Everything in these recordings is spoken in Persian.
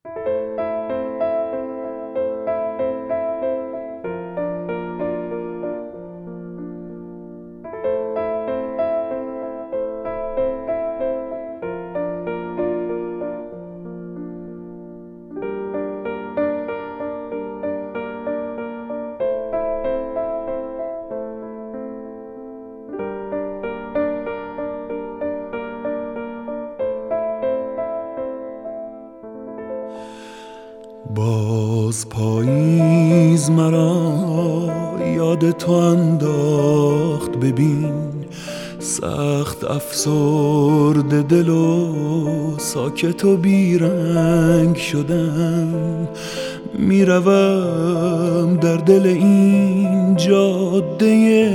باز پاییز مرا یاد تو انداخت، ببین سخت افسرده دل و ساکت و بیرنگ شدم. میروم در دل این جاده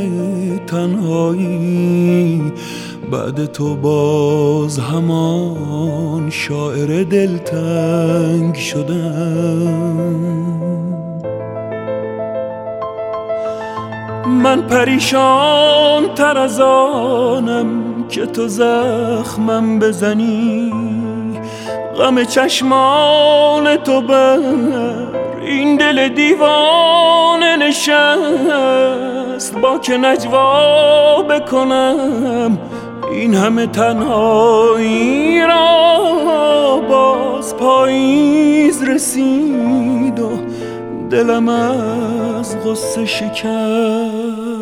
تنهایی، بعد تو باز همان شاعر دلتنگ شدم. من پریشان تر از آنم که تو زخمم بزنی، غم چشمان تو بر این دل دیوانه نشست. با که نجوا بکنم این همه تنهایی را، باز پاییز رسید و دلم از غصه شکست.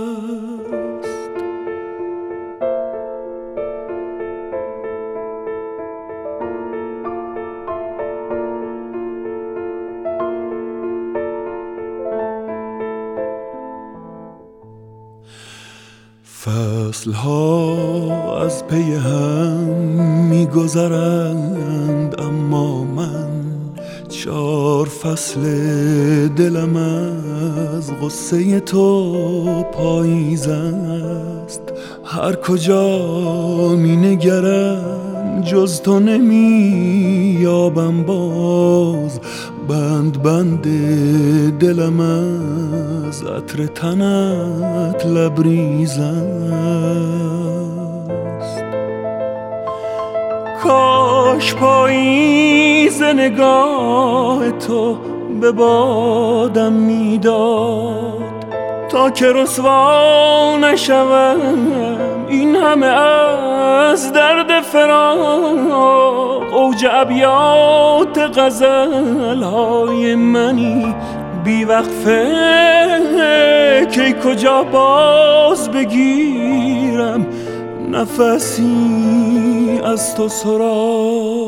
فصلها از پی هم می‌گذرند، اما من 4 فصل دلم از غصه تو پاییز است. هر کجا می‌نگرم جز تو نمی‌یابم باز، بند بند دلم از عطر تنت لبریز است. کاش پاییز نگاه تو به بادم میداد، تا که رسوا نشوم این همه از درد فراق. اوج ابیات غزل‌های منی بی وقفه، که کجا باز بگیرم نفسی از تو سراغ.